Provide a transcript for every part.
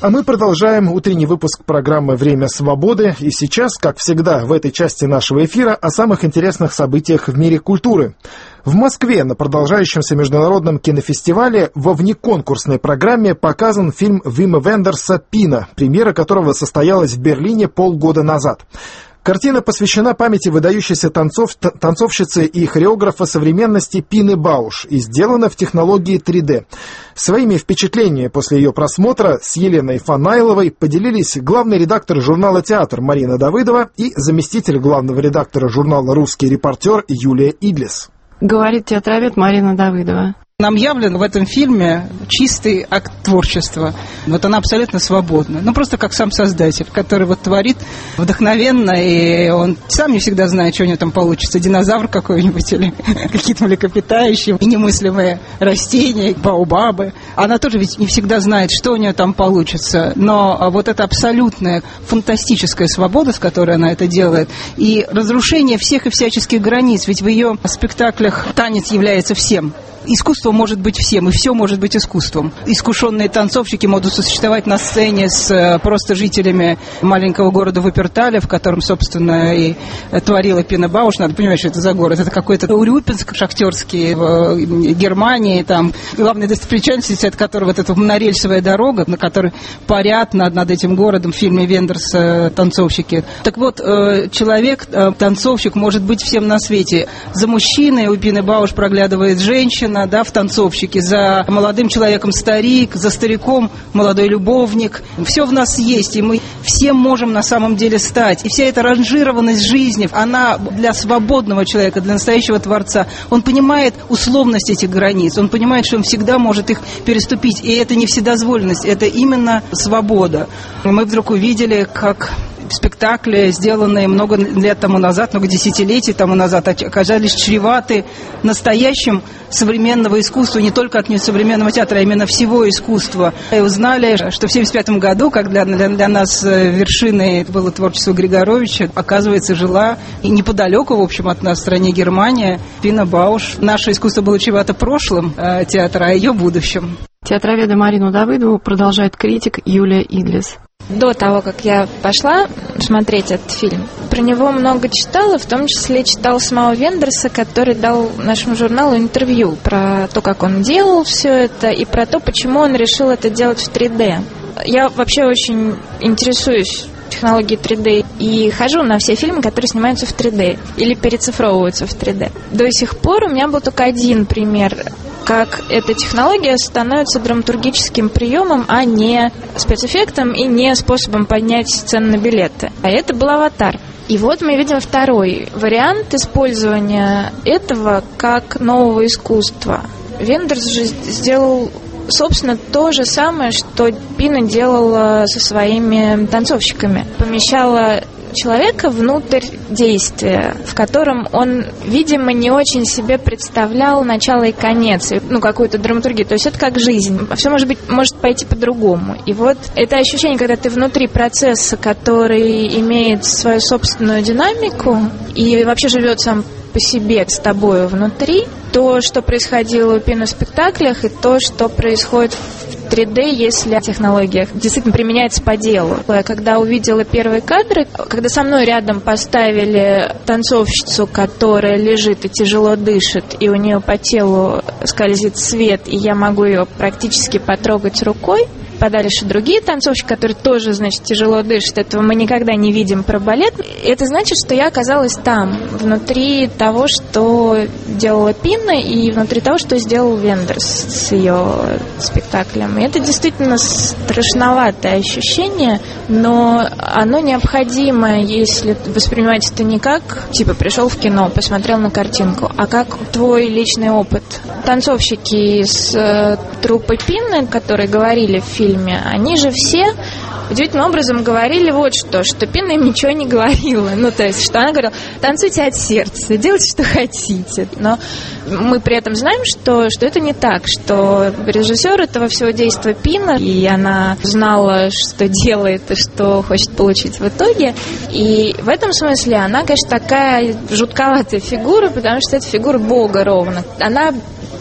А мы продолжаем утренний выпуск программы «Время свободы». И сейчас, как всегда, в этой части нашего эфира о самых интересных событиях в мире культуры. В Москве на продолжающемся международном кинофестивале во внеконкурсной программе показан фильм Вима Вендерса «Пина», премьера которого состоялась в Берлине полгода назад. Картина посвящена памяти выдающейся танцовщицы и хореографа современности Пины Бауш и сделана в технологии 3D. Своими впечатлениями после ее просмотра с Еленой Фанайловой поделились главный редактор журнала «Театр» Марина Давыдова и заместитель главного редактора журнала «Русский репортер» Юлия Идлис. Говорит театровед Марина Давыдова. Нам явлен в этом фильме чистый акт творчества. Вот она абсолютно свободна. Ну, просто как сам создатель, который вот творит вдохновенно, и он сам не всегда знает, что у него там получится. Динозавр какой-нибудь или какие-то млекопитающие, и немыслимые растения, баобабы. Она тоже ведь не всегда знает, что у нее там получится. Но вот эта абсолютная фантастическая свобода, с которой она это делает, и разрушение всех и всяческих границ. Ведь в ее спектаклях танец является всем. Искусство может быть всем, и все может быть искусством. Искушенные танцовщики могут существовать на сцене с просто жителями маленького города Вупперталя, в котором, собственно, и творила Пина Бауш. Надо понимать, что это за город. Это какой-то Урюпинск шахтерский в Германии. Там главная достопримечательность, от которого вот эта монорельсовая дорога, на которой парят над этим городом в фильме Вендерса танцовщики. Так вот, человек, танцовщик, может быть всем на свете. За мужчиной у Пины Бауш проглядывает женщина, да, в танцовщике, за молодым человеком старик, за стариком молодой любовник. Все в нас есть, и мы все можем на самом деле стать. И вся эта ранжированность жизни, она для свободного человека, для настоящего творца, он понимает условность этих границ, он понимает, что он всегда может их переступить. И это не вседозволенность, это именно свобода. Мы вдруг увидели, как спектакли, сделанные много лет тому назад, много десятилетий тому назад, оказались чреваты настоящим современного искусства, не только от современного театра, а именно всего искусства. И узнали, что в 1975 году, когда для нас вершиной было творчество Григоровича, оказывается, жила и неподалеку, в общем, от нас в стране Германия, Пина Бауш. Наше искусство было чревато прошлым театра, а ее будущим. Театроведа Марину Давыдову продолжает критик Юлия Идлис. До того, как я пошла смотреть этот фильм, про него много читала, в том числе читала самого Вендерса, который дал нашему журналу интервью про то, как он делал все это, и про то, почему он решил это делать в 3D. Я вообще очень интересуюсь технологией 3D и хожу на все фильмы, которые снимаются в 3D или перецифровываются в 3D. До сих пор у меня был только один пример, как эта технология становится драматургическим приемом, а не спецэффектом и не способом поднять цены на билеты. А это был «Аватар». И вот мы видим второй вариант использования этого как нового искусства. Вендерс же сделал, собственно, то же самое, что Пина делала со своими танцовщиками. Помещала человека внутрь действия, в котором он, видимо, не очень себе представлял начало и конец, какую-то драматургию. То есть это как жизнь. Все может пойти по-другому. И вот это ощущение, когда ты внутри процесса, который имеет свою собственную динамику и вообще живет сам по себе с тобой внутри, то, что происходило у Пины в спектаклях, и то, что происходит в 3D, если технология действительно применяется по делу. Я когда увидела первые кадры, когда со мной рядом поставили танцовщицу, которая лежит и тяжело дышит, и у нее по телу скользит свет, и я могу ее практически потрогать рукой, подальше другие танцовщики, которые тоже, тяжело дышат. Этого мы никогда не видим про балет. Это значит, что я оказалась там, внутри того, что делала Пина, и внутри того, что сделал Вендерс с ее спектаклем. И это действительно страшноватое ощущение, но оно необходимо, если воспринимать это не как, пришел в кино, посмотрел на картинку, а как твой личный опыт. Танцовщики из труппы Пины, которые говорили в фильме, они же все удивительным образом говорили вот что Пина им ничего не говорила. То есть, что она говорила: танцуйте от сердца, делайте, что хотите. Но мы при этом знаем, что это не так, что режиссер этого всего действия Пина, и она знала, что делает и что хочет получить в итоге. И в этом смысле она, конечно, такая жутковатая фигура, потому что это фигура Бога ровно. Она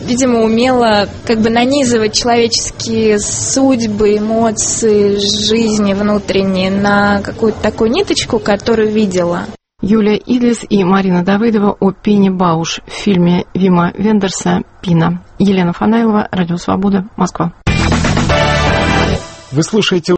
видимо, умела как бы нанизывать человеческие судьбы, эмоции, жизни внутренние на какую-то такую ниточку, которую видела. Юлия Идлис и Марина Давыдова о Пине Бауш в фильме Вима Вендерса «Пина». Елена Фанайлова, Радио Свобода, Москва. Вы слушаете